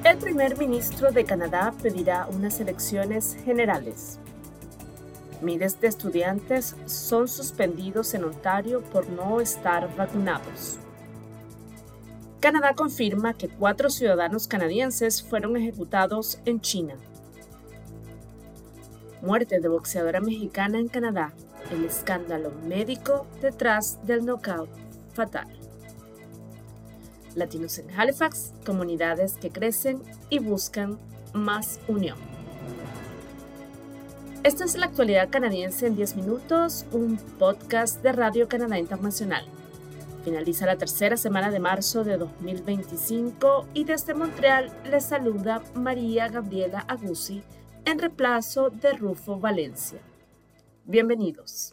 El primer ministro de Canadá pedirá unas elecciones generales. Miles de estudiantes son suspendidos en Ontario por no estar vacunados. Canadá confirma que 4 ciudadanos canadienses fueron ejecutados en China. Muerte de boxeadora mexicana en Canadá. El escándalo médico detrás del knockout fatal. Latinos en Halifax, comunidades que crecen y buscan más unión. Esta es la actualidad canadiense en 10 minutos, un podcast de Radio Canadá Internacional. Finaliza la tercera semana de marzo de 2025 y desde Montreal les saluda María Gabriela Aguzzi en reemplazo de Rufo Valencia. Bienvenidos.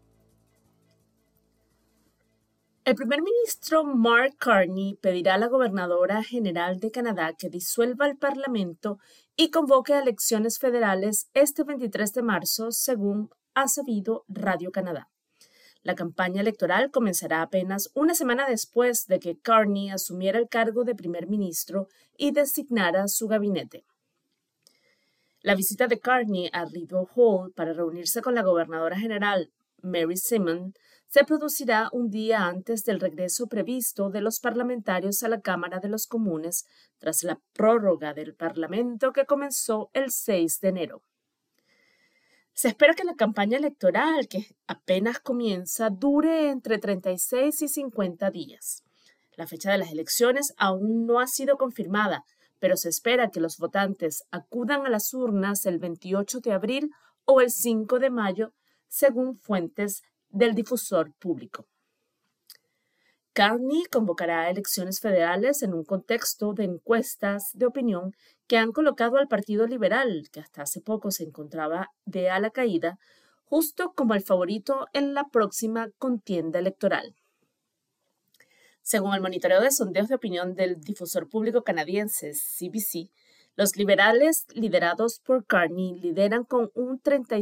El primer ministro Mark Carney pedirá a la gobernadora general de Canadá que disuelva el Parlamento y convoque a elecciones federales este 23 de marzo, según ha sabido Radio Canadá. La campaña electoral comenzará apenas una semana después de que Carney asumiera el cargo de primer ministro y designara su gabinete. La visita de Carney a Rideau Hall para reunirse con la gobernadora general Mary Simon se producirá un día antes del regreso previsto de los parlamentarios a la Cámara de los Comunes tras la prórroga del Parlamento que comenzó el 6 de enero. Se espera que la campaña electoral, que apenas comienza, dure entre 36 y 50 días. La fecha de las elecciones aún no ha sido confirmada, pero se espera que los votantes acudan a las urnas el 28 de abril o el 5 de mayo, según fuentes del difusor público. Carney convocará elecciones federales en un contexto de encuestas de opinión que han colocado al Partido Liberal, que hasta hace poco se encontraba de ala caída, justo como el favorito en la próxima contienda electoral. Según el monitoreo de sondeos de opinión del difusor público canadiense CBC, los liberales liderados por Carney lideran con un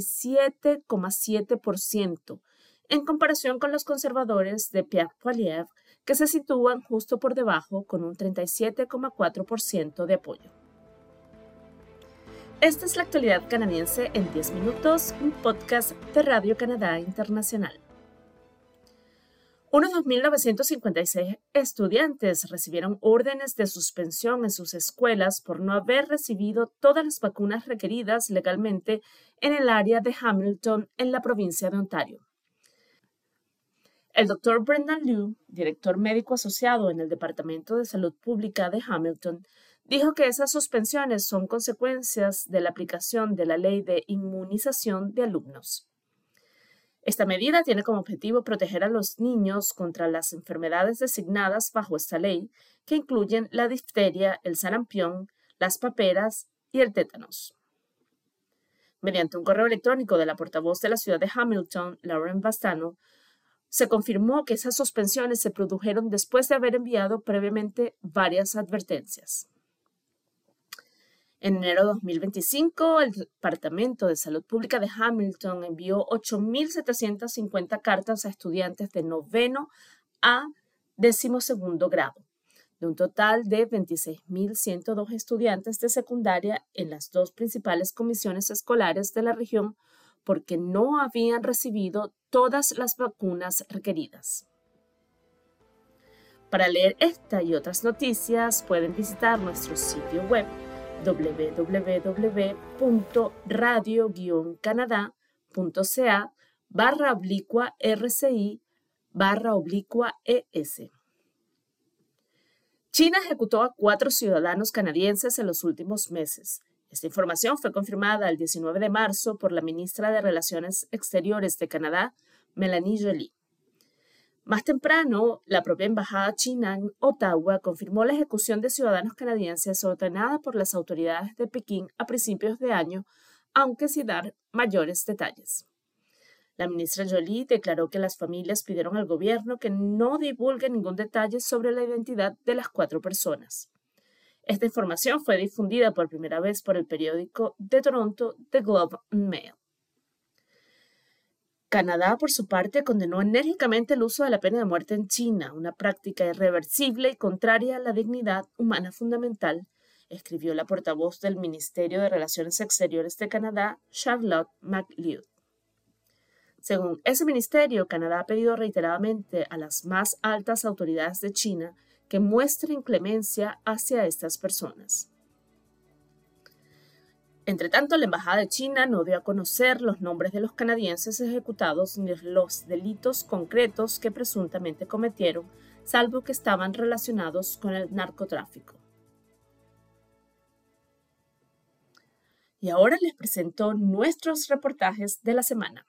37,7%, en comparación con los conservadores de Pierre Poilievre, que se sitúan justo por debajo con un 37,4% de apoyo. Esta es la actualidad canadiense en 10 minutos, un podcast de Radio Canadá Internacional. Unos 2.956 estudiantes recibieron órdenes de suspensión en sus escuelas por no haber recibido todas las vacunas requeridas legalmente en el área de Hamilton, en la provincia de Ontario. El Dr. Brendan Liu, director médico asociado en el Departamento de Salud Pública de Hamilton, dijo que esas suspensiones son consecuencias de la aplicación de la Ley de Inmunización de Alumnos. Esta medida tiene como objetivo proteger a los niños contra las enfermedades designadas bajo esta ley, que incluyen la difteria, el sarampión, las paperas y el tétanos. Mediante un correo electrónico de la portavoz de la ciudad de Hamilton, Lauren Bastano, se confirmó que esas suspensiones se produjeron después de haber enviado previamente varias advertencias. En enero de 2025, el Departamento de Salud Pública de Hamilton envió 8.750 cartas a estudiantes de noveno a 12º grado, de un total de 26.102 estudiantes de secundaria en las 2 principales comisiones escolares de la región porque no habían recibido todas las vacunas requeridas. Para leer esta y otras noticias pueden visitar nuestro sitio web www.radio-canada.ca/RCI/ES. China ejecutó a 4 ciudadanos canadienses en los últimos meses. Esta información fue confirmada el 19 de marzo por la ministra de Relaciones Exteriores de Canadá, Mélanie Joly. Más temprano, la propia embajada china en Ottawa confirmó la ejecución de ciudadanos canadienses ordenada por las autoridades de Pekín a principios de año, aunque sin dar mayores detalles. La ministra Joly declaró que las familias pidieron al gobierno que no divulgue ningún detalle sobre la identidad de las 4 personas. Esta información fue difundida por primera vez por el periódico de Toronto The Globe and Mail. Canadá, por su parte, condenó enérgicamente el uso de la pena de muerte en China, una práctica irreversible y contraria a la dignidad humana fundamental, escribió la portavoz del Ministerio de Relaciones Exteriores de Canadá, Charlotte McLeod. Según ese ministerio, Canadá ha pedido reiteradamente a las más altas autoridades de China que muestren clemencia hacia estas personas. Entre tanto, la Embajada de China no dio a conocer los nombres de los canadienses ejecutados ni los delitos concretos que presuntamente cometieron, salvo que estaban relacionados con el narcotráfico. Y ahora les presento nuestros reportajes de la semana.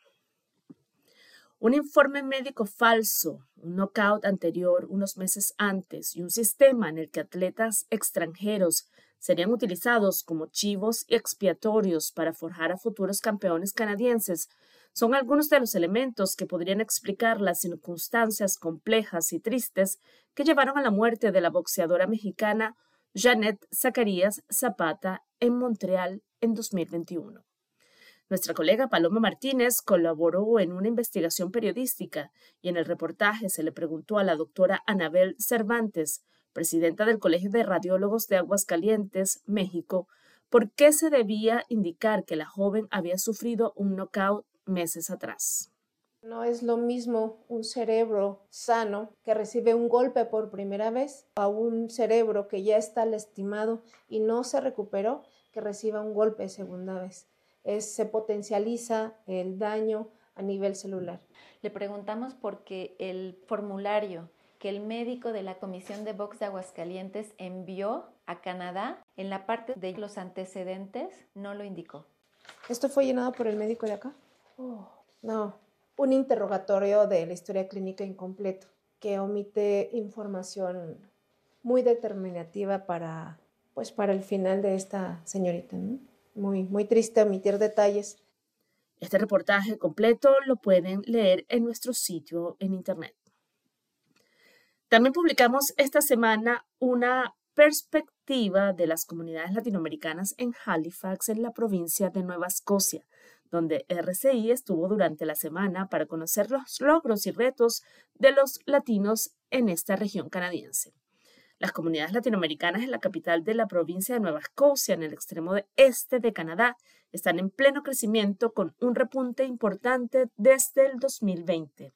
Un informe médico falso, un knockout anterior unos meses antes y un sistema en el que atletas extranjeros serían utilizados como chivos expiatorios para forjar a futuros campeones canadienses son algunos de los elementos que podrían explicar las circunstancias complejas y tristes que llevaron a la muerte de la boxeadora mexicana Janette Zacarías Zapata en Montreal en 2021. Nuestra colega Paloma Martínez colaboró en una investigación periodística y en el reportaje se le preguntó a la doctora Anabel Cervantes, presidenta del Colegio de Radiólogos de Aguascalientes, México, por qué se debía indicar que la joven había sufrido un knockout meses atrás. No es lo mismo un cerebro sano que recibe un golpe por primera vez a un cerebro que ya está lastimado y no se recuperó que reciba un golpe segunda vez. Se potencializa el daño a nivel celular. Le preguntamos porque el formulario que el médico de la Comisión de Box de Aguascalientes envió a Canadá, en la parte de los antecedentes, no lo indicó. ¿Esto fue llenado por el médico de acá? No, un interrogatorio de la historia clínica incompleto que omite información muy determinativa para el final de esta señorita, ¿no? Muy triste omitir detalles. Este reportaje completo lo pueden leer en nuestro sitio en internet. También publicamos esta semana una perspectiva de las comunidades latinoamericanas en Halifax, en la provincia de Nueva Escocia, donde RCI estuvo durante la semana para conocer los logros y retos de los latinos en esta región canadiense. Las comunidades latinoamericanas en la capital de la provincia de Nueva Escocia, en el extremo este de Canadá, están en pleno crecimiento con un repunte importante desde el 2020.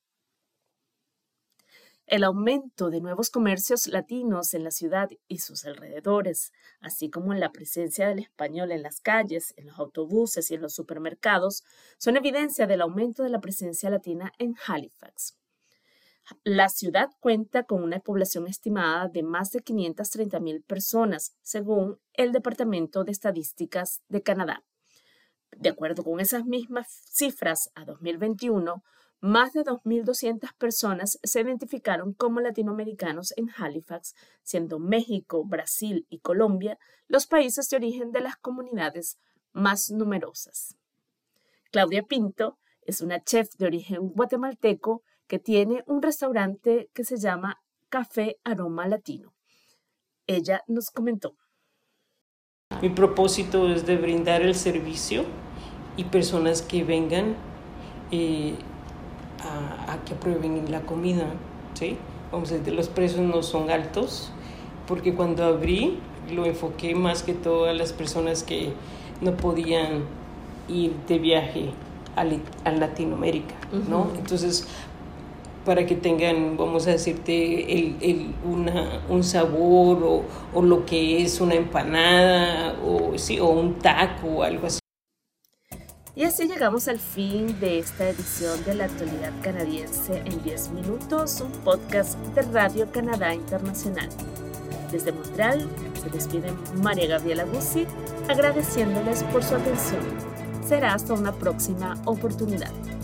El aumento de nuevos comercios latinos en la ciudad y sus alrededores, así como en la presencia del español en las calles, en los autobuses y en los supermercados, son evidencia del aumento de la presencia latina en Halifax. La ciudad cuenta con una población estimada de más de 530,000 personas, según el Departamento de Estadísticas de Canadá. De acuerdo con esas mismas cifras, a 2021, más de 2,200 personas se identificaron como latinoamericanos en Halifax, siendo México, Brasil y Colombia los países de origen de las comunidades más numerosas. Claudia Pinto es una chef de origen guatemalteco que tiene un restaurante que se llama Café Aroma Latino. Ella nos comentó. Mi propósito es de brindar el servicio y personas que vengan a que prueben la comida, ¿sí? Vamos a decir, los precios no son altos, porque cuando abrí lo enfoqué más que todo a las personas que no podían ir de viaje a Latinoamérica, ¿no? Uh-huh. Entonces, para que tengan, vamos a decirte, un sabor o lo que es una empanada o un taco o algo así. Y así llegamos al fin de esta edición de la actualidad canadiense en 10 minutos, un podcast de Radio Canadá Internacional. Desde Montreal se despide María Gabriela Guzzi, agradeciéndoles por su atención. Será hasta una próxima oportunidad.